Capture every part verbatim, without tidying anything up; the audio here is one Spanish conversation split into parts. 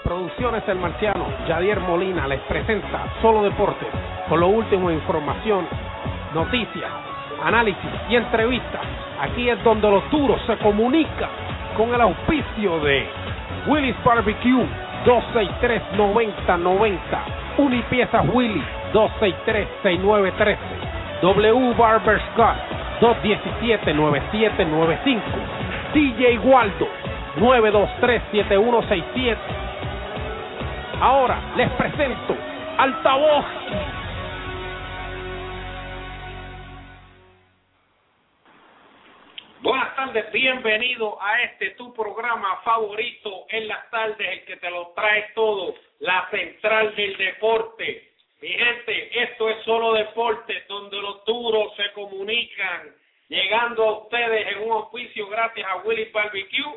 Producciones El Marciano, Yadier Molina les presenta Solo Deportes, con lo último en información, noticias, análisis y entrevistas. Aquí es donde los duros se comunican, con el auspicio de Willy's Barbecue, dos seis tres, noventa noventa, Unipiezas Willy, dos seis tres, seis nueve uno tres, W Barber Scott, dos uno siete, nueve siete nueve cinco, D J Waldo, nueve dos tres, siete uno seis siete. Ahora les presento Altavoz. Buenas tardes, bienvenido a este tu programa favorito en las tardes, el que te lo trae todo, la central del deporte. Mi gente, esto es Solo Deportes, donde los duros se comunican, llegando a ustedes en un auspicio gracias a Willy's Barbecue.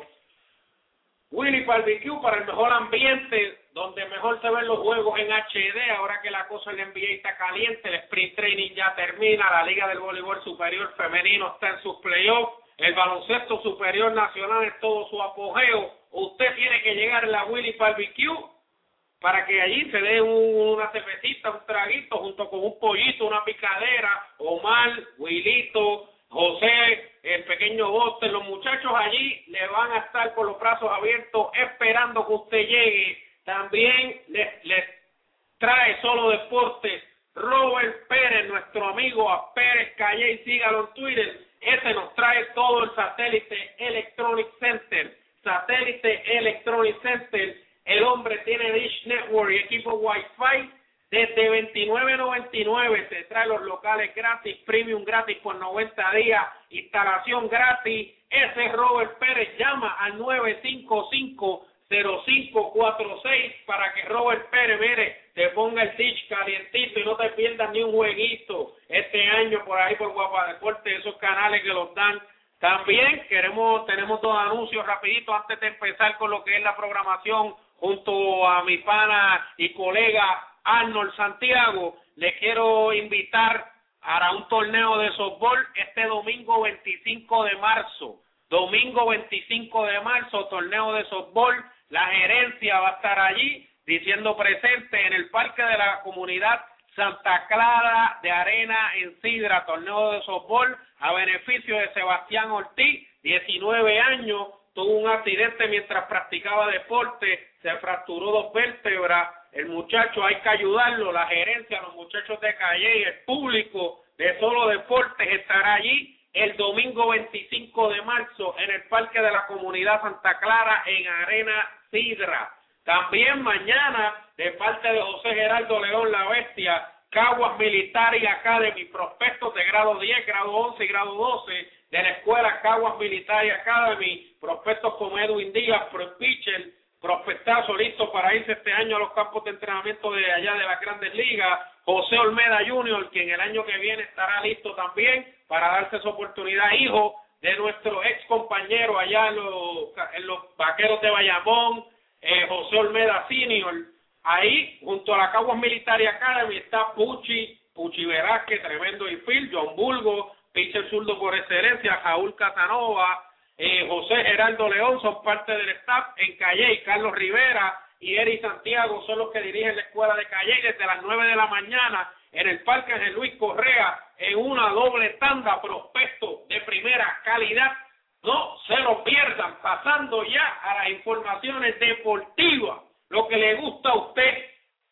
Willy's Barbecue para el mejor ambiente, donde mejor se ven los juegos en H D, ahora que la cosa en la N B A está caliente, el sprint training ya termina, la Liga del Voleibol Superior Femenino está en sus playoffs, el baloncesto superior nacional en todo su apogeo. Usted tiene que llegar a la Willy's Barbecue para que allí se dé un, una cervecita, un traguito, junto con un pollito, una picadera, Omar, Wilito, José, el pequeño Bote, los muchachos allí le van a estar con los brazos abiertos esperando que usted llegue. También les, les trae Solo Deportes Robert Pérez, nuestro amigo a Pérez Calle, sígalo en Twitter. Ese nos trae todo el Satélite Electronic Center. Satélite Electronic Center, el hombre tiene Dish Network y equipo Wi-Fi. Desde veintinueve noventa y nueve se trae los locales gratis, premium gratis por noventa días, instalación gratis. Ese es Robert Pérez, llama al nueve cinco cinco, cero cinco cuatro seis para que Robert Pérez, mire, te ponga el Dish calientito y no te pierdas ni un jueguito este año por ahí por Guapa Deportes, esos canales que los dan. También queremos, tenemos dos anuncios rapidito antes de empezar con lo que es la programación junto a mi pana y colega Arnold Santiago. Le quiero invitar a un torneo de softball este domingo veinticinco de marzo. Domingo veinticinco de marzo, torneo de softball. La gerencia va a estar allí diciendo presente en el Parque de la Comunidad Santa Clara de Arena en Sidra, torneo de softball a beneficio de Sebastián Ortiz, diecinueve años, tuvo un accidente mientras practicaba deporte, se fracturó dos vértebras. El muchacho hay que ayudarlo, la gerencia, los muchachos de Calle y el público de Solo Deportes estará allí el domingo veinticinco de marzo en el Parque de la Comunidad Santa Clara en Arena Sidra. También mañana, de parte de José Geraldo León La Bestia, Caguas Military Academy, prospectos de grado diez, grado once y grado doce de la escuela Caguas Military Academy, prospectos como Edwin Díaz, pro pitcher, prospectazo listo para irse este año a los campos de entrenamiento de allá de las Grandes Ligas. José Olmeda junior, quien el año que viene estará listo también para darse esa oportunidad, hijo de nuestro ex compañero allá en los, en los Vaqueros de Bayamón, eh, José Olmeda senior. Ahí, junto a la Caguas Military Academy, está Puchi, Puchi Velázquez, tremendo infield, John Bulgo, pitcher zurdo por excelencia, Raúl Casanova, Eh, José Geraldo León son parte del staff en Calle, Carlos Rivera y Eri Santiago son los que dirigen la escuela de Calle desde las nueve de la mañana en el Parque Ángel Luis Correa en una doble tanda, prospecto de primera calidad. No se lo pierdan, pasando ya a las informaciones deportivas, lo que le gusta a usted.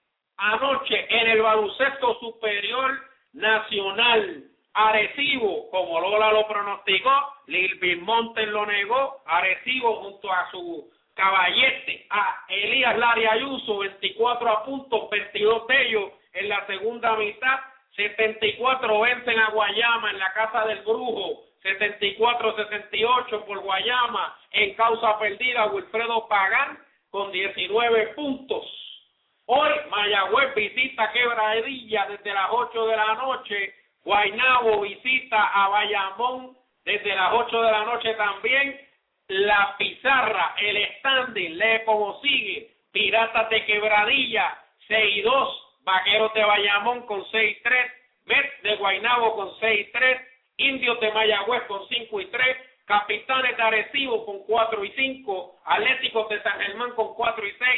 Anoche en el baloncesto superior nacional, Arecibo, como Lola lo pronosticó, Lilvin Montes lo negó, Arecibo junto a su caballete, a Elías Lari Ayuso, veinticuatro a puntos, veintidós de ellos en la segunda mitad, setenta y cuatro vencen a Guayama en la casa del Brujo, setenta y cuatro a sesenta y ocho por Guayama, en causa perdida Wilfredo Pagán con diecinueve puntos. Hoy Mayagüez visita Quebradilla desde las ocho de la noche, Guaynabo visita a Bayamón desde las ocho de la noche también. La pizarra, el standing, lee como sigue: Piratas de Quebradilla seis y dos, Vaqueros de Bayamón con seis y tres, Mets de Guaynabo con seis y tres, Indios de Mayagüez con cinco y tres, Capitanes de Arecibo con cuatro y cinco, Atléticos de San Germán con cuatro y seis,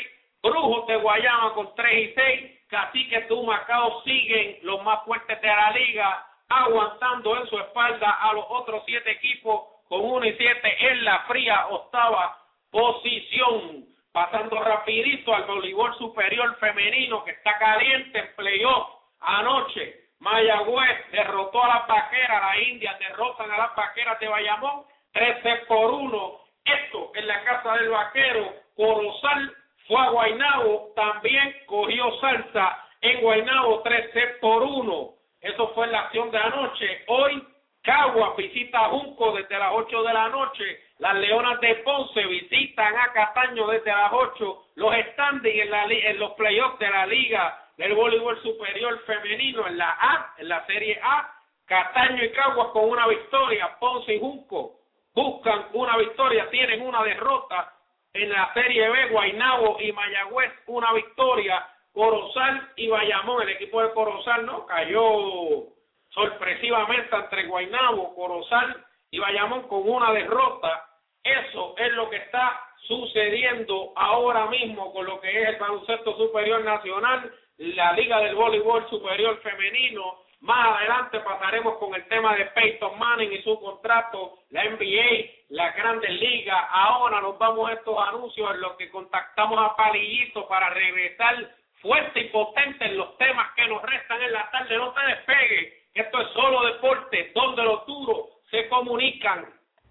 Brujos de Guayama con tres y seis, Caciques de Humacao siguen los más fuertes de la liga, aguantando en su espalda a los otros siete equipos con uno y siete en la fría octava posición. Pasando rapidito al voleibol superior femenino que está caliente en playoff anoche. Mayagüez derrotó a las Vaqueras, las Indias derrotan a las Vaqueras de Bayamón, trece por uno. Esto en la casa del Vaquero. Corozal fue a Guaynabo, también cogió salsa en Guaynabo, trece por uno. Eso fue la acción de anoche. Hoy Caguas visita a Junco desde las ocho de la noche. Las Leonas de Ponce visitan a Cataño desde las ocho. Los standings en, la, en los playoffs de la Liga del Voleibol Superior Femenino en la A, en la Serie A, Cataño y Caguas con una victoria. Ponce y Junco buscan una victoria, tienen una derrota. En la Serie B, Guaynabo y Mayagüez una victoria. Corozal y Bayamón, el equipo de Corozal no cayó sorpresivamente entre Guaynabo, Corozal y Bayamón con una derrota. Eso es lo que está sucediendo ahora mismo con lo que es el baloncesto superior nacional, la Liga del Voleibol Superior Femenino. Más adelante pasaremos con el tema de Peyton Manning y su contrato, la N B A, las Grandes Ligas. Ahora nos vamos a estos anuncios en los que contactamos a Palillito para regresar fuerte y potente en los temas que nos restan en la tarde. No te despegues, esto es Solo Deporte, donde los duros se comunican.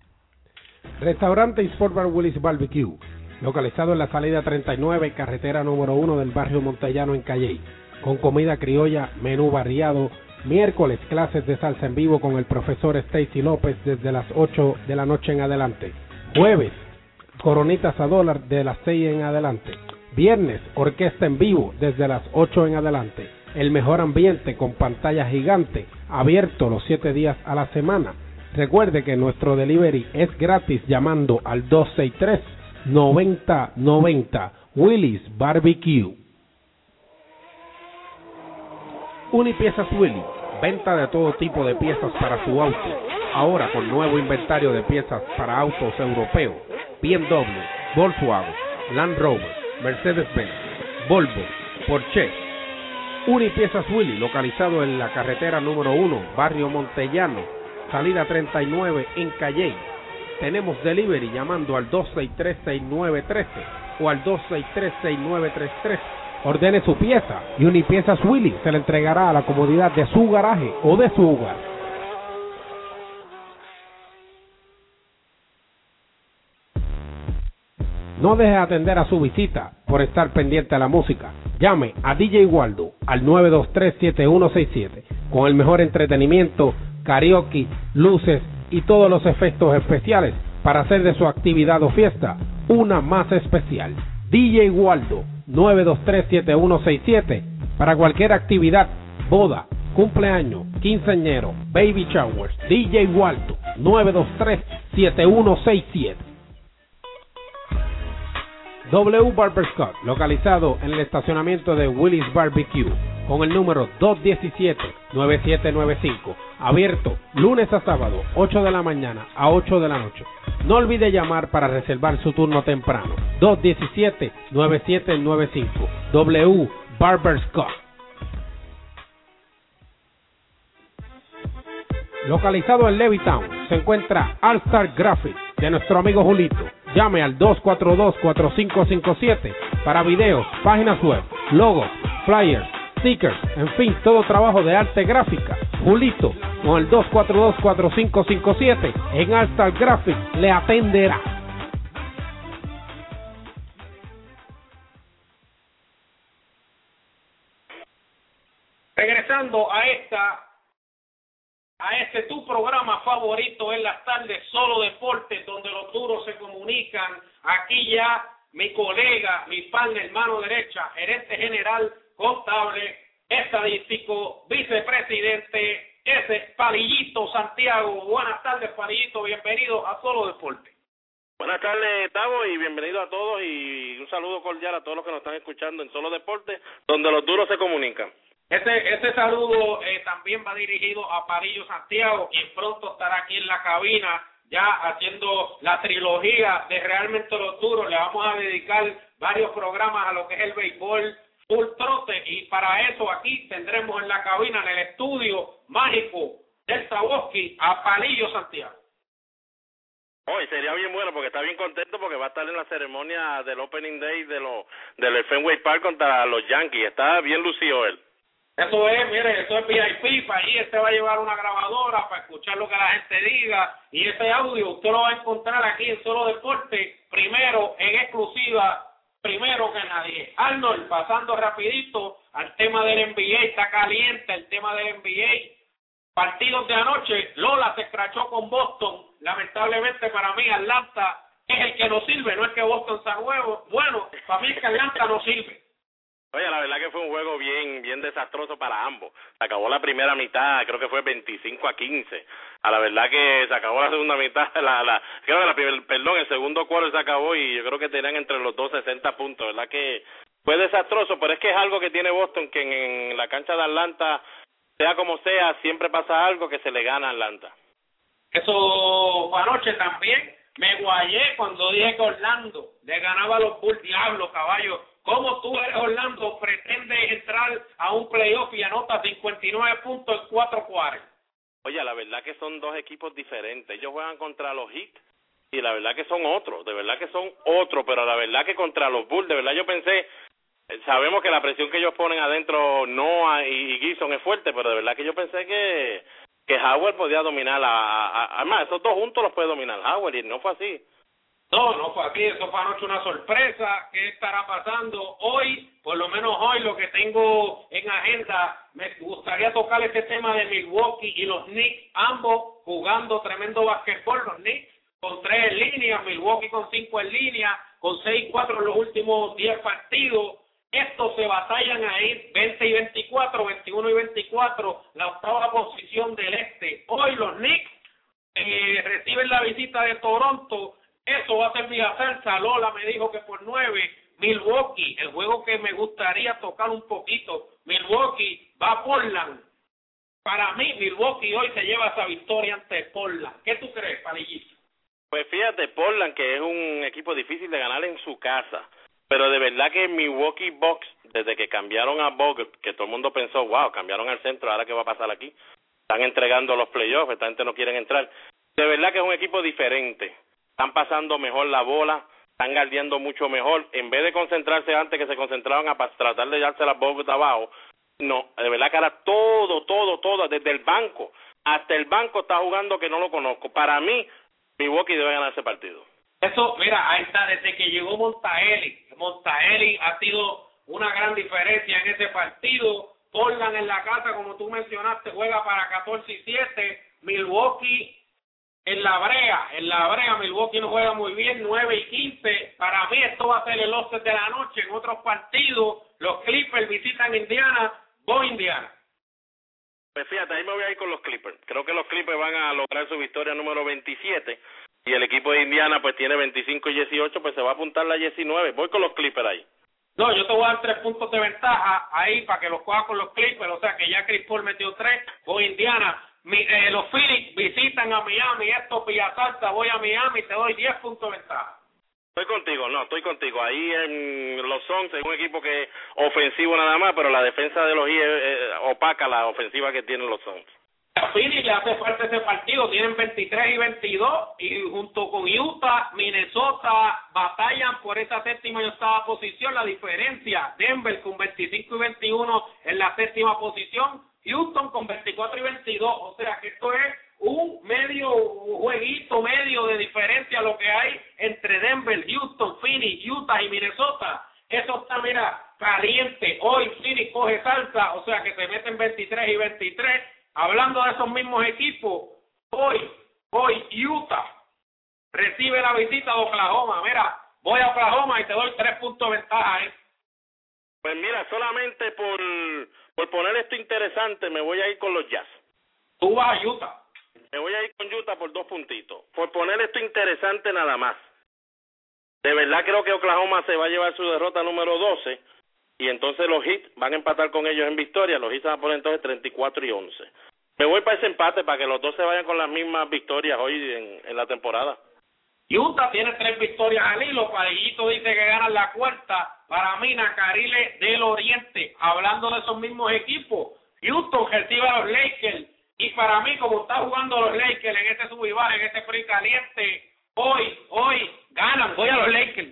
Restaurante y Sport Bar Willis Barbecue, localizado en la salida treinta y nueve, carretera número uno del barrio Montellano en Calley, con comida criolla, menú variado. Miércoles, clases de salsa en vivo con el profesor Stacy López desde las ocho de la noche en adelante. Jueves, coronitas a dólar de las seis en adelante. Viernes, orquesta en vivo desde las ocho en adelante. El mejor ambiente con pantalla gigante, abierto los siete días a la semana. Recuerde que nuestro delivery es gratis llamando al dos seis tres, noventa noventa. Willis Barbecue. Unipiezas Willy, venta de todo tipo de piezas para su auto, ahora con nuevo inventario de piezas para autos europeos, B M W, Volkswagen, Land Rover, Mercedes-Benz, Volvo, Porsche. Unipiezas Willy, localizado en la carretera número uno, barrio Montellano, salida treinta y nueve en Calley. Tenemos delivery llamando al dos seis tres, seis nueve uno tres o al dos seis tres, seis nueve tres tres. Ordene su pieza y Unipiezas Willy se le entregará a la comodidad de su garaje o de su hogar. No deje de atender a su visita por estar pendiente a la música. Llame a D J Waldo al nueve dos tres, siete uno seis siete con el mejor entretenimiento, karaoke, luces y todos los efectos especiales para hacer de su actividad o fiesta una más especial. D J Waldo nueve dos tres, siete uno seis siete para cualquier actividad, boda, cumpleaños, quinceañero, baby showers. D J Waldo nueve dos tres, siete uno seis siete. W Barber Scott, localizado en el estacionamiento de Willis Barbecue, con el número dos diecisiete, nueve siete nueve cinco, abierto lunes a sábado, ocho de la mañana a ocho de la noche. No olvide llamar para reservar su turno temprano, dos diecisiete, nueve siete nueve cinco, W Barber Scott. Localizado en Levittown, se encuentra All Star Graphics de nuestro amigo Julito. Llame al dos cuatro dos, cuatro cinco cinco siete para videos, páginas web, logos, flyers, stickers, en fin, todo trabajo de arte gráfica. Julito, con el dos cuatro dos, cuatro cinco cinco siete en All Star Graphics le atenderá. Regresando a esta a este tu programa favorito en las tardes, Solo Deportes, donde los duros se comunican. Aquí ya mi colega, mi partner, mano derecha, gerente general, contable, estadístico, vicepresidente, ese Palillito Santiago. Buenas tardes, Palillito, bienvenido a Solo Deportes. Buenas tardes, Tavo, y bienvenido a todos, y un saludo cordial a todos los que nos están escuchando en Solo Deportes, donde los duros se comunican. Ese, ese saludo eh, también va dirigido a Palillo Santiago, quien pronto estará aquí en la cabina ya haciendo la trilogía de Realmente los Duros. Le vamos a dedicar varios programas a lo que es el béisbol full trote, y para eso aquí tendremos en la cabina, en el estudio mágico del Sawoski, a Palillo Santiago. Hoy sería bien bueno porque está bien contento porque va a estar en la ceremonia del Opening Day de los del Fenway Park contra los Yankees. Está bien lucido él. Eso es, mire, eso es V I P, para allí este va a llevar una grabadora para escuchar lo que la gente diga, y ese audio usted lo va a encontrar aquí en Solo Deporte, primero, en exclusiva, primero que nadie. Arnold, pasando rapidito al tema del N B A, está caliente el tema del N B A. Partidos de anoche, Lola se escrachó con Boston. Lamentablemente para mí Atlanta es el que no sirve, no es que Boston sea huevo. Bueno, para mí es que Atlanta no sirve. Oye, la verdad que fue un juego bien bien desastroso para ambos. Se acabó la primera mitad, creo que fue veinticinco a quince. A la verdad que se acabó la segunda mitad, la, la creo que la primer, perdón, el segundo cuarto se acabó y yo creo que tenían entre los dos sesenta puntos. ¿Verdad que fue desastroso? Pero es que es algo que tiene Boston, que en, en la cancha de Atlanta, sea como sea, siempre pasa algo que se le gana a Atlanta. Eso anoche también me guayé cuando dije que Orlando le ganaba a los Bulls. Diablo, caballo, ¿cómo tú eres Orlando, pretendes entrar a un playoff y anotas cincuenta y nueve puntos en cuatro cuartos? Oye, la verdad que son dos equipos diferentes. Ellos juegan contra los Heat y la verdad que son otros, de verdad que son otros, pero la verdad que contra los Bulls, de verdad yo pensé, sabemos que la presión que ellos ponen adentro, Noah y Gibson es fuerte, pero de verdad que yo pensé que que Howard podía dominar a, a, además esos dos juntos los puede dominar Howard, y no fue así. No, no fue así, eso fue anoche una sorpresa. ¿Qué estará pasando hoy? Por lo menos hoy lo que tengo en agenda, me gustaría tocar este tema de Milwaukee y los Knicks, ambos jugando tremendo basquetbol, los Knicks con tres en línea, Milwaukee con cinco en línea, con seis y cuatro en los últimos diez partidos. Estos se batallan ahí veinte y veinticuatro, veintiuno y veinticuatro, la octava posición del este. Hoy los Knicks eh, reciben la visita de Toronto. Eso va a ser vía salsa. Lola me dijo que por nueve. Milwaukee, el juego que me gustaría tocar un poquito. Milwaukee va a Portland. Para mí, Milwaukee hoy se lleva esa victoria ante Portland. ¿Qué tú crees, Palillito? Pues fíjate, Portland, que es un equipo difícil de ganar en su casa. Pero de verdad que Milwaukee Bucks, desde que cambiaron a Bogut, que todo el mundo pensó, wow, cambiaron al centro, ¿ahora qué va a pasar aquí? Están entregando los playoffs, esta gente no quieren entrar. De verdad que es un equipo diferente. Están pasando mejor la bola, están guardiando mucho mejor. En vez de concentrarse antes que se concentraban a tratar de darse las Bogut abajo, no, de verdad que ahora todo, todo, todo, desde el banco, hasta el banco está jugando que no lo conozco. Para mí, Milwaukee debe ganar ese partido. Eso, mira, ahí está, desde que llegó Montaeli. Montaeli ha sido una gran diferencia en ese partido. Portland en la casa, como tú mencionaste, juega para catorce y siete. Milwaukee en la brea, en la brea, Milwaukee no juega muy bien, nueve y quince. Para mí esto va a ser el once de la noche. En otros partidos, los Clippers visitan Indiana, voy Indiana. Pues fíjate, ahí me voy a ir con los Clippers. Creo que los Clippers van a lograr su victoria número veintisiete. Y el equipo de Indiana pues tiene veinticinco y dieciocho, pues se va a apuntar la diecinueve. Voy con los Clippers ahí. No, yo te voy a dar tres puntos de ventaja ahí para que los cojas con los Clippers. O sea que ya Chris Paul metió tres, voy a Indiana. Mi, eh, los Phillies visitan a Miami, esto Villa Salsa, voy a Miami, te doy diez puntos de ventaja. Estoy contigo, no, estoy contigo. Ahí en los Suns es un equipo que ofensivo nada más, pero la defensa de los I eh, opaca la ofensiva que tienen los Suns. A Philly le hace falta ese partido, tienen veintitrés y veintidós, y junto con Utah, Minnesota batallan por esa séptima y octava posición. La diferencia, Denver con veinticinco y veintiuno en la séptima posición, Houston con veinticuatro y veintidós, o sea que esto es un medio un jueguito medio de diferencia lo que hay entre Denver, Houston, Phoenix, Utah y Minnesota. Eso está, mira, caliente. Hoy Phoenix coge salsa, o sea que se meten veintitrés y veintitrés. Hablando de esos mismos equipos, hoy, hoy Utah recibe la visita de Oklahoma. Mira, voy a Oklahoma y te doy tres puntos de ventaja, ¿eh? Pues mira, solamente por, por poner esto interesante, me voy a ir con los Jazz. Tú vas a Utah. Me voy a ir con Utah por dos puntitos. Por poner esto interesante nada más. De verdad creo que Oklahoma se va a llevar su derrota número doce. Y entonces los Heat van a empatar con ellos en victoria. Los Heat se van a poner entonces treinta y cuatro y once. Me voy para ese empate, para que los dos se vayan con las mismas victorias hoy en, en la temporada. Utah tiene tres victorias al hilo, Padillito dice que ganan la cuarta. Para mí, Nacarile del Oriente, hablando de esos mismos equipos, Houston recibe a los Lakers, y para mí, como está jugando los Lakers en este sub y baja, en este frío caliente, hoy, hoy, ganan, voy a los Lakers.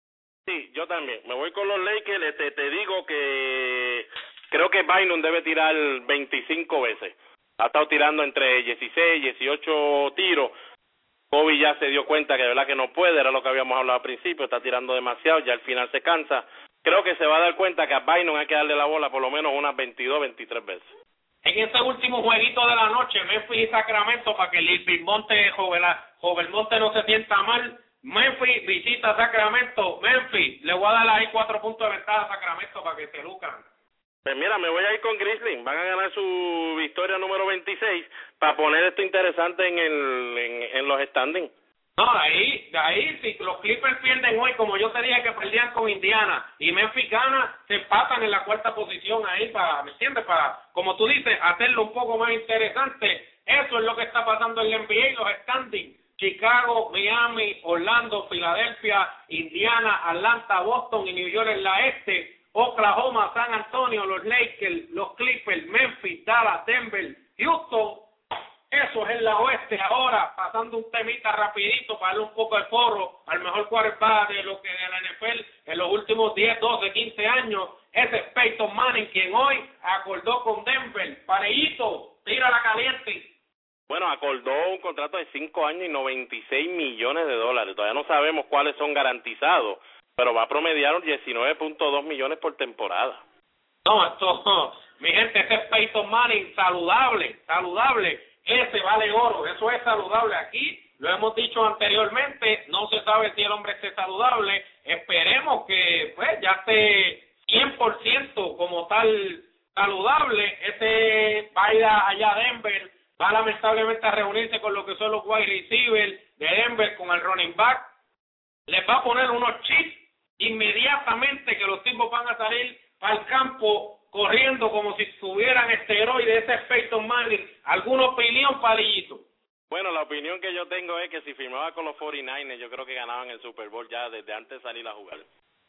Sí, yo también, me voy con los Lakers. Este, te digo que creo que Bynum debe tirar veinticinco veces, ha estado tirando entre dieciséis, dieciocho tiros. Kobe ya se dio cuenta que de verdad que no puede, era lo que habíamos hablado al principio, está tirando demasiado, ya al final se cansa. Creo que se va a dar cuenta que a Bynum hay que darle la bola por lo menos unas veintidós, veintitrés veces. En este último jueguito de la noche, Memphis y Sacramento, para que Lil Monte, Joven Monte no se sienta mal, Memphis visita a Sacramento. Memphis, le voy a dar ahí cuatro puntos de ventaja a Sacramento para que se lucran. Pues mira, me voy a ir con Grizzlies, van a ganar su victoria número veintiséis para poner esto interesante en el en, en los standings. No, ahí, ahí, si los Clippers pierden hoy, como yo te dije que perdían con Indiana, y Memphis gana, se empatan en la cuarta posición ahí para, ¿me entiendes? Para, como tú dices, hacerlo un poco más interesante. Eso es lo que está pasando en el N B A, los standings. Chicago, Miami, Orlando, Filadelfia, Indiana, Atlanta, Boston y New York en la este. Oklahoma, San Antonio, los Lakers, los Clippers, Memphis, Dallas, Denver, Houston. Eso es en la oeste. Ahora, pasando un temita rapidito para darle un poco de foro al mejor quarterback de lo que de la N F L en los últimos diez, doce, quince años. Ese es Peyton Manning, quien hoy acordó con Denver. Parejito, tira la caliente. Bueno, acordó un contrato de cinco años y noventa y seis millones de dólares. Todavía no sabemos cuáles son garantizados, pero va a promediar diecinueve punto dos millones por temporada. No, esto, mi gente, ese es Peyton Manning, saludable, saludable. Ese vale oro, eso es saludable. Aquí lo hemos dicho anteriormente, no se sabe si el hombre esté saludable. Esperemos que pues ya esté cien por ciento como tal saludable. Ese va a ir allá a Denver, va lamentablemente a reunirse con lo que son los wide receivers de Denver, con el running back. Les va a poner unos chips inmediatamente que los tipos van a salir para el campo corriendo como si tuvieran esteroides. Ese es Peyton Manning. ¿Alguna opinión, Palillito? Bueno, la opinión que yo tengo es que si firmaba con los cuarenta y nueve ers, yo creo que ganaban el Super Bowl ya desde antes de salir a jugar.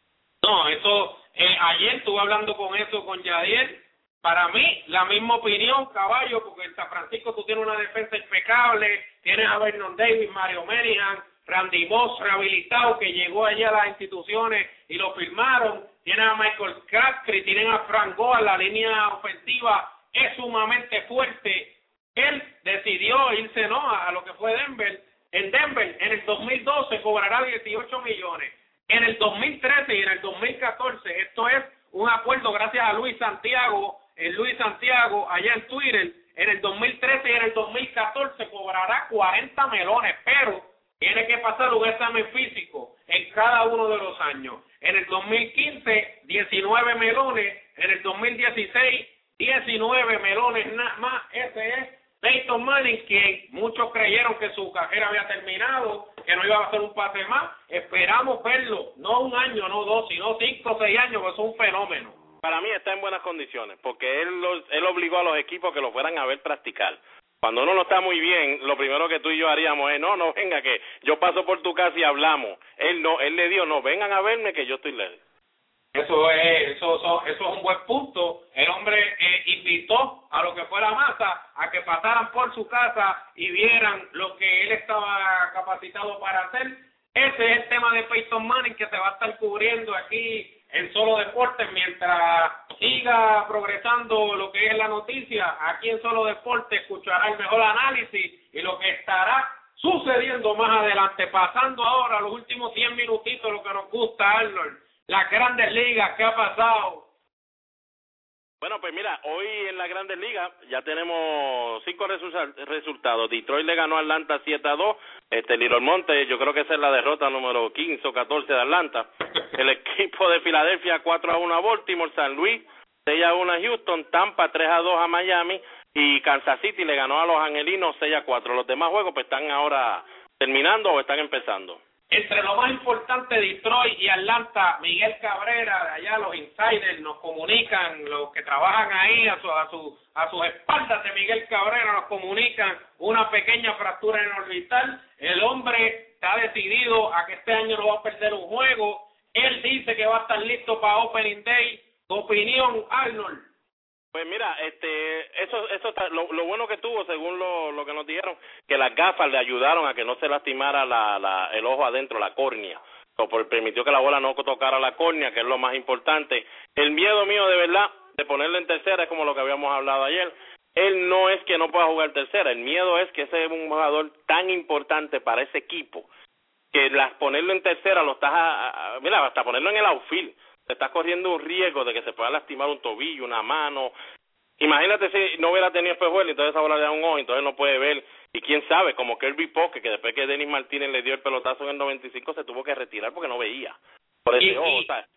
No, eso, eh, ayer estuve hablando con eso con Yadier. Para mí, la misma opinión, caballo, porque en San Francisco tú tienes una defensa impecable, tienes a Vernon Davis, Mario Merihan, Randy Moss rehabilitado, que llegó allí a las instituciones y lo firmaron. Tienen a Michael Crabtree, tienen a Frank Gore, la línea ofensiva es sumamente fuerte. Él decidió irse no a lo que fue Denver. En Denver, en el dos mil doce, cobrará dieciocho millones. En el dos mil trece y en el dos mil catorce, esto es un acuerdo gracias a Luis Santiago, el Luis Santiago allá en Twitter. En el dos mil trece y en el dos mil catorce cobrará cuarenta melones, pero tiene que pasar un examen físico en cada uno de los años. En el dos mil quince, diecinueve melones. En el dos mil dieciséis, diecinueve melones nada más. Ese es Peyton Manning, quien muchos creyeron que su carrera había terminado, que no iba a hacer un pase más. Esperamos verlo, no un año, no dos, sino cinco o seis años, que es un fenómeno. Para mí está en buenas condiciones, porque él, los, él obligó a los equipos que lo fueran a ver practicar. Cuando uno no está muy bien, lo primero que tú y yo haríamos es, no, no, venga, que yo paso por tu casa y hablamos. Él no, él le dio, no, vengan a verme que yo estoy ready. Eso es, eso, eso, eso es un buen punto. El hombre eh, invitó a lo que fuera masa a que pasaran por su casa y vieran lo que él estaba capacitado para hacer. Ese es el tema de Peyton Manning que se va a estar cubriendo aquí en Solo Deportes mientras siga progresando lo que es la noticia. Aquí en Solo Deportes escuchará el mejor análisis y lo que estará sucediendo más adelante. Pasando ahora a los últimos cien minutitos, lo que nos gusta, Arnold, las Grandes Ligas, ¿qué ha pasado? Bueno, pues mira, hoy en las Grandes Ligas ya tenemos cinco resu- resultados. Detroit le ganó a Atlanta siete a dos. Este, Little Monte, yo creo que esa es la derrota número quince o catorce de Atlanta. El equipo de Filadelfia cuatro a uno a Baltimore. San Luis seis a uno a Houston. Tampa tres a dos a Miami. Y Kansas City le ganó a los Angelinos seis a cuatro. Los demás juegos pues están ahora terminando o están empezando. Entre lo más importante, Detroit y Atlanta, Miguel Cabrera, de allá los insiders nos comunican, los que trabajan ahí a, su, a, su, a sus espaldas de Miguel Cabrera nos comunican una pequeña fractura en el orbital. El hombre está decidido a que este año no va a perder un juego. Él dice que va a estar listo para Opening Day. ¿Tu opinión, Arnold? Pues mira, este, eso, eso está, lo, lo bueno que tuvo, según lo, lo que nos dijeron, que las gafas le ayudaron a que no se lastimara la, la, el ojo adentro, la córnea. O por, permitió que la bola no tocara la córnea, que es lo más importante. El miedo mío, de verdad, de ponerlo en tercera, es como lo que habíamos hablado ayer. Él no es que no pueda jugar tercera, el miedo es que ese es un jugador tan importante para ese equipo, que las ponerlo en tercera lo estás, a, a, mira, hasta ponerlo en el outfield. Te estás corriendo un riesgo de que se pueda lastimar un tobillo, una mano. Imagínate si no hubiera tenido espejuelo y entonces esa bola le da un ojo, entonces no puede ver. Y quién sabe, como Kirby Pocket, que después que Denis Martínez le dio el pelotazo en el noventa y cinco se tuvo que retirar porque no veía. Por ese y, ojo, y, ¿sabes?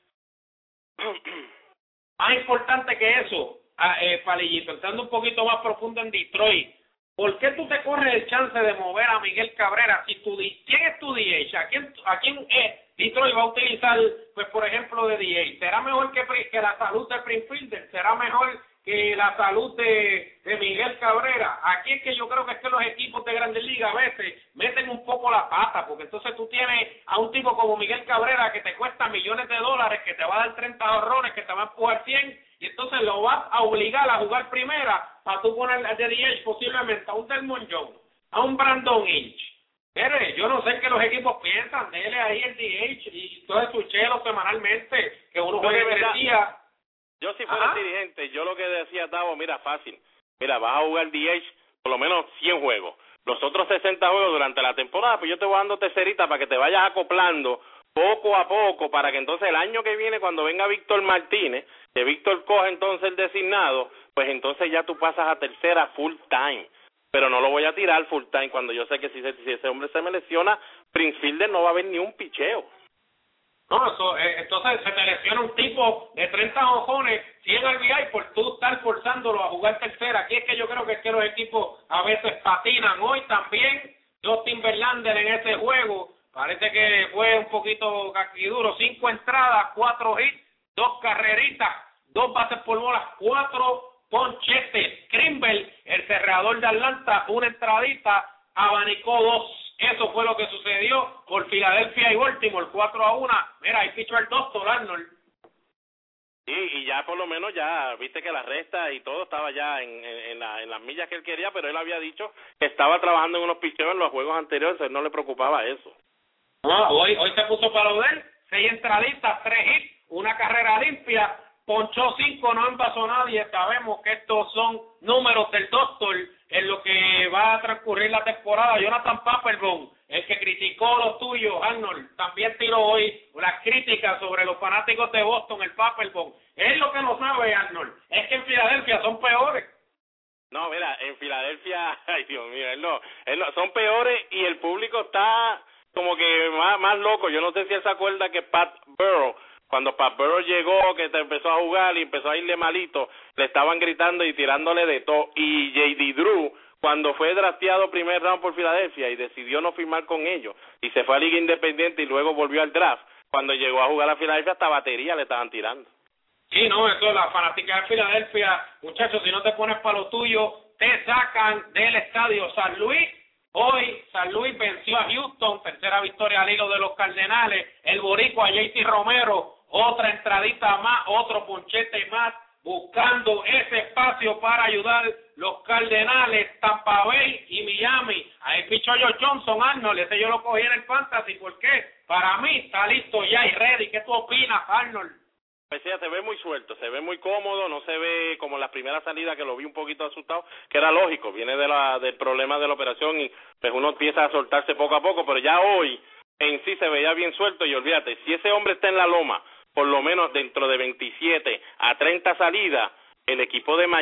Más importante que eso, eh, Palillito, entrando un poquito más profundo en Detroit, ¿por qué tú te corres el chance de mover a Miguel Cabrera? Si tú, ¿quién es tu D H? ¿A quién, a quién es? Detroit va a utilizar, pues por ejemplo, de D H. ¿Será mejor que, que la salud de Prince Fielder? ¿Será mejor que la salud de, de Miguel Cabrera? Aquí es que yo creo que es que los equipos de Grandes Ligas a veces meten un poco la pata, porque entonces tú tienes a un tipo como Miguel Cabrera que te cuesta millones de dólares, que te va a dar treinta horrones, que te va a empujar cien, y entonces lo vas a obligar a jugar primera para tú poner de D H posiblemente a un Delmon Jones, a un Brandon Inch. Mire, yo no sé qué los equipos piensan, dele ahí el D H y todo su chelo semanalmente, que uno juegue tres días. Yo si fuera Ajá. dirigente, yo lo que decía, Tavo, mira, fácil, mira, vas a jugar D H por lo menos cien juegos, los otros sesenta juegos durante la temporada, pues yo te voy dando tercerita para que te vayas acoplando poco a poco, para que entonces el año que viene, cuando venga Víctor Martínez, que Víctor coge entonces el designado, pues entonces ya tú pasas a tercera full time. Pero no lo voy a tirar full time cuando yo sé que si, si ese hombre se me lesiona, Prince Fielder no va a haber ni un picheo. No, eso, eh, entonces se te lesiona un tipo de treinta ojones, cien R B I por tú estar forzándolo a jugar tercera. Aquí es que yo creo que es que los equipos a veces patinan. Hoy también Justin Verlander en ese juego, parece que fue un poquito caquiduro, cinco entradas, cuatro hits, dos carreritas, dos bases por bolas, cuatro ponchetes. Krimble, el cerrador de Atlanta, una entradita, abanicó dos. Eso fue lo que sucedió por Filadelfia y Baltimore, cuatro a uno. Mira, ahí pichó el doctor Arnold. Sí, y ya por lo menos ya, viste que la resta y todo estaba ya en, en, en, la, en las millas que él quería, pero él había dicho que estaba trabajando en unos picheos en los juegos anteriores, él no le preocupaba eso. No, hoy, hoy se puso para lo de él, seis entraditas, tres hits, una carrera limpia, ponchó cinco, no envasó nadie. Sabemos que estos son números del doctor en lo que va a transcurrir la temporada. Jonathan Papelbon, el que criticó los tuyos, Arnold, también tiró hoy las críticas sobre los fanáticos de Boston, el Papelbon. Él lo que no sabe, Arnold, es que en Filadelfia son peores. No, mira, en Filadelfia, ay Dios mío, él no, él no, son peores y el público está como que más, más loco. Yo no sé si él se acuerda que Pat Burrow, cuando Pat Burrow llegó, que te empezó a jugar y empezó a irle malito, le estaban gritando y tirándole de todo. Y J D Drew, cuando fue drafteado primer round por Filadelfia y decidió no firmar con ellos, y se fue a Liga Independiente y luego volvió al draft, cuando llegó a jugar a Filadelfia hasta batería le estaban tirando. Sí, no, eso es la fanática de Filadelfia. Muchachos, si no te pones para lo tuyo, te sacan del estadio San Luis. Hoy San Luis venció a Houston, tercera victoria al hilo de los Cardenales. El boricua J T Romero, otra entradita más, otro ponchete más, buscando ese espacio para ayudar los Cardenales, Tampa Bay y Miami. Ahí pichó Joe Johnson, Arnold, ese yo lo cogí en el Fantasy. ¿Por qué? Para mí está listo ya y ready. ¿Qué tú opinas, Arnold? Pues sí, se ve muy suelto, se ve muy cómodo, no se ve como la primera salida que lo vi un poquito asustado, que era lógico, viene de la del problema de la operación y pues uno empieza a soltarse poco a poco, pero ya hoy en sí se veía bien suelto y olvídate, si ese hombre está en la loma, por lo menos dentro de veintisiete a treinta salidas, el equipo de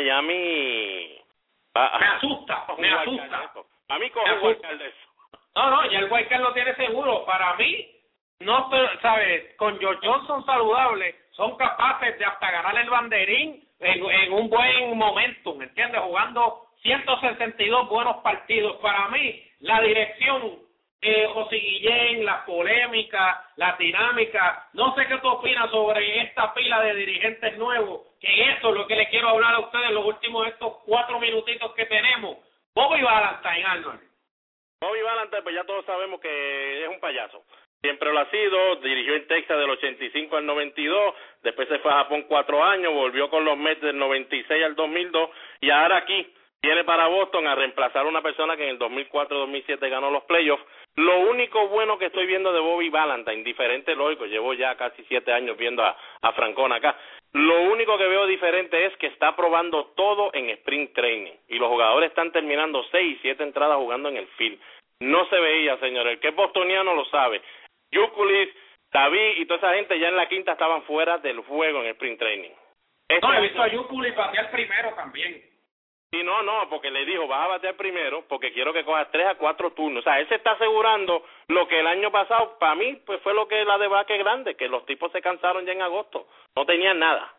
Miami va, me asusta, me asusta. A mí coge wildcard de eso. No, no, ya el wildcard lo tiene seguro. Para mí, no, sabes, con Joe Johnson saludable, son capaces de hasta ganar el banderín en, en un buen momentum, ¿entiendes? Jugando ciento sesenta y dos buenos partidos. Para mí, la dirección eh, José Guillén, las polémicas, las dinámicas. No sé qué tú opinas sobre esta pila de dirigentes nuevos, que eso es lo que le quiero hablar a ustedes en los últimos estos cuatro minutitos que tenemos. Bobby Valentine, Arnold. Bobby Valentine, pues ya todos sabemos que es un payaso. Siempre lo ha sido, dirigió en Texas del ochenta y cinco al noventa y dos, después se fue a Japón cuatro años, volvió con los Mets del noventa y seis al dos mil dos, y ahora aquí viene para Boston a reemplazar a una persona que en el dos mil cuatro dos mil siete ganó los playoffs. Lo único bueno que estoy viendo de Bobby Valentine, diferente lógico, llevo ya casi siete años viendo a, a Francona acá, lo único que veo diferente es que está probando todo en Spring Training, y los jugadores están terminando seis y siete entradas jugando en el field. No se veía, señores, el que es bostoniano lo sabe. Yuculis, David y toda esa gente ya en la quinta estaban fuera del juego en el Spring Training. Este no, he visto a Yuculis batear primero también. Sí, no, no, porque le dijo, vas a batear primero porque quiero que cojas tres a cuatro turnos. O sea, él se está asegurando lo que el año pasado, para mí, pues fue lo que la debacle grande, que los tipos se cansaron ya en agosto. No tenían nada.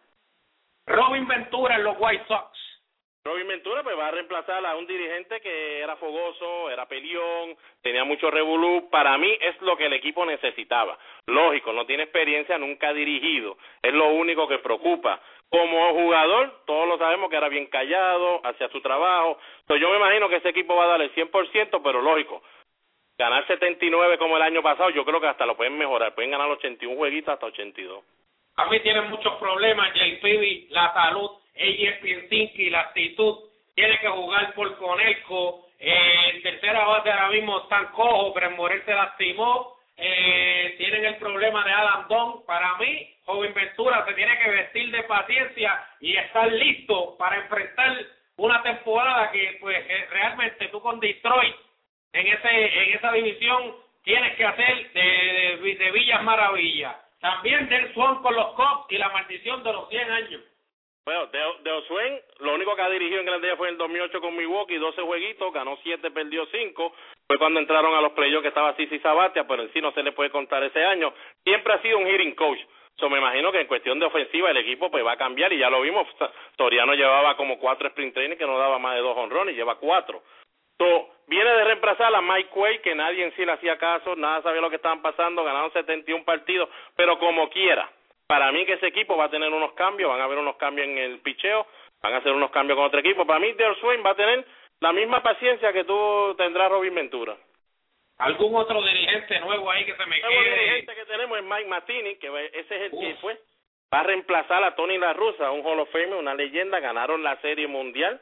Robin Ventura en los White Sox. Robin Ventura pues va a reemplazar a un dirigente que era fogoso, era peleón, tenía mucho revolú. Para mí es lo que el equipo necesitaba. Lógico, no tiene experiencia, nunca ha dirigido, es lo único que preocupa. Como jugador, todos lo sabemos que era bien callado, hacía su trabajo. Entonces yo me imagino que ese equipo va a dar el cien por ciento, pero lógico, ganar setenta y nueve como el año pasado, yo creo que hasta lo pueden mejorar, pueden ganar ochenta y un jueguitos hasta ochenta y dos. A mí tienen muchos problemas, Jay Peavy, la salud, A J Pierzynski, la actitud, tiene que jugar por Conelco, eh, en tercera base ahora mismo están cojos, Brett Morel se lastimó, eh, tienen el problema de Adam Dunn. Para mí, Joven Ventura se tiene que vestir de paciencia y estar listo para enfrentar una temporada que pues eh, realmente tú con Detroit en ese en esa división tienes que hacer de, de, de Villas Maravillas. También Del Swan con los Cubs y la maldición de los cien años. Bueno, de, de Oswin, lo único que ha dirigido en Grandes fue en el dos mil ocho con Milwaukee, doce jueguitos, ganó siete, perdió cinco. Fue cuando entraron a los playoffs que estaba Sisi Sabathia, pero en sí no se le puede contar ese año. Siempre ha sido un hitting coach. So, me imagino que en cuestión de ofensiva el equipo pues va a cambiar, y ya lo vimos. Soriano llevaba como cuatro sprint training que no daba más de dos honrones, y lleva cuatro. So, viene de reemplazar a Mike Quay, que nadie en sí le hacía caso, nada sabía lo que estaban pasando, ganaron setenta y un partidos, pero como quiera, para mí que ese equipo va a tener unos cambios, van a haber unos cambios en el picheo, van a hacer unos cambios con otro equipo. Para mí Dale Swain va a tener la misma paciencia que tú tendrás Robin Ventura. ¿Algún otro dirigente nuevo ahí que se me quede? El nuevo dirigente que tenemos es Mike Matheny, que ese es el Uf. que fue, va a reemplazar a Tony La Russa, un Hall of Fame, una leyenda, ganaron la Serie Mundial.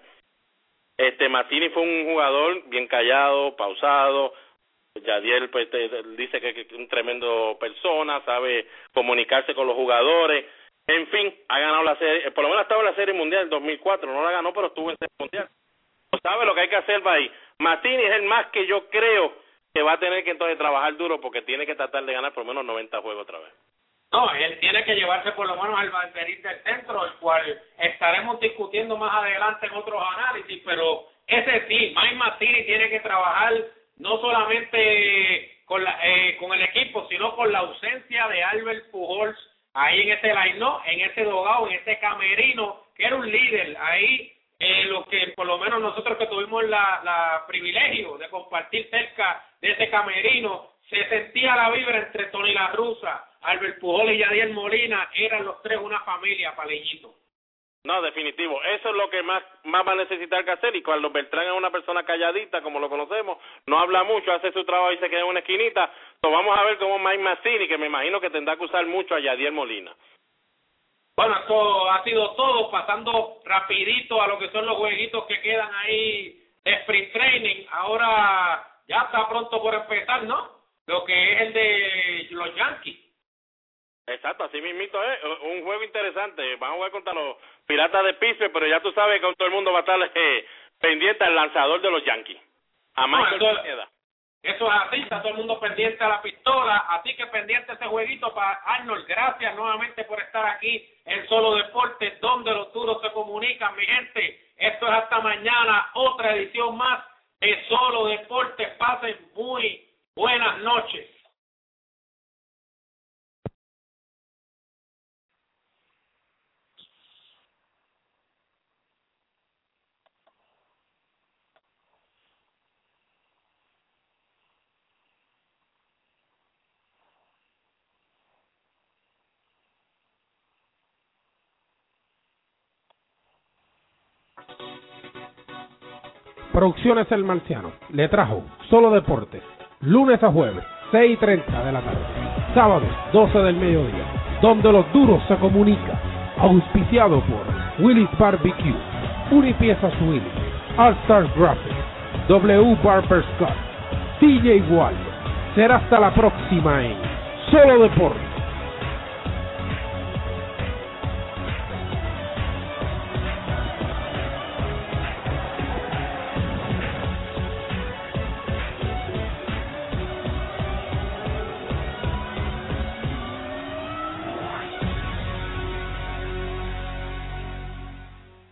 Este Matheny fue un jugador bien callado, pausado. Yadiel pues te, te, dice que es un tremendo persona, sabe comunicarse con los jugadores. En fin, ha ganado la serie, por lo menos ha estado en la Serie Mundial del dos mil cuatro, no la ganó, pero estuvo en Serie Mundial. Sabe lo que hay que hacer va ahí. Matheny es el más que yo creo que va a tener que entonces trabajar duro, porque tiene que tratar de ganar por lo menos noventa juegos otra vez. No, él tiene que llevarse por lo menos al banderín del centro, el cual estaremos discutiendo más adelante en otros análisis, pero ese sí, Mike Matheny tiene que trabajar no solamente con, la, eh, con el equipo, sino con la ausencia de Albert Pujols ahí en ese line-up, en ese dogado, en ese camerino, que era un líder. Ahí eh, lo que por lo menos nosotros que tuvimos la, la privilegio de compartir cerca de ese camerino, se sentía la vibra entre Tony La Russa, Albert Pujols y Yadier Molina, eran los tres una familia, Paleñito. No, definitivo. Eso es lo que más más va a necesitar que hacer. Y cuando Beltrán es una persona calladita, como lo conocemos, no habla mucho, hace su trabajo y se queda en una esquinita. Entonces vamos a ver cómo Mike Matheny, que me imagino que tendrá que usar mucho a Yadier Molina. Bueno, esto ha sido todo, pasando rapidito a lo que son los jueguitos que quedan ahí de sprint training. Ahora ya está pronto por empezar, ¿no? Lo que es el de los Yankees. Exacto, así mismito es, un juego interesante. Van a jugar contra los Piratas de Pittsburgh, pero ya tú sabes que todo el mundo va a estar eh, pendiente al lanzador de los Yankees, a Michael no, eso, Pineda. Eso es así, está todo el mundo pendiente a la pistola, así que pendiente ese jueguito para Arnold. Gracias nuevamente por estar aquí en Solo Deportes, donde los duros se comunican, mi gente. Esto es hasta mañana, otra edición más de Solo Deportes. Pasen muy buenas noches. Producciones El Marciano le trajo Solo Deportes, lunes a jueves, seis y treinta de la tarde, sábados, doce del mediodía, donde los duros se comunican, auspiciado por Willy's Barbecue, Unipiezas Willy, All Stars Graphics, W Barber Scott, C J Wall. Será hasta la próxima en Solo Deportes.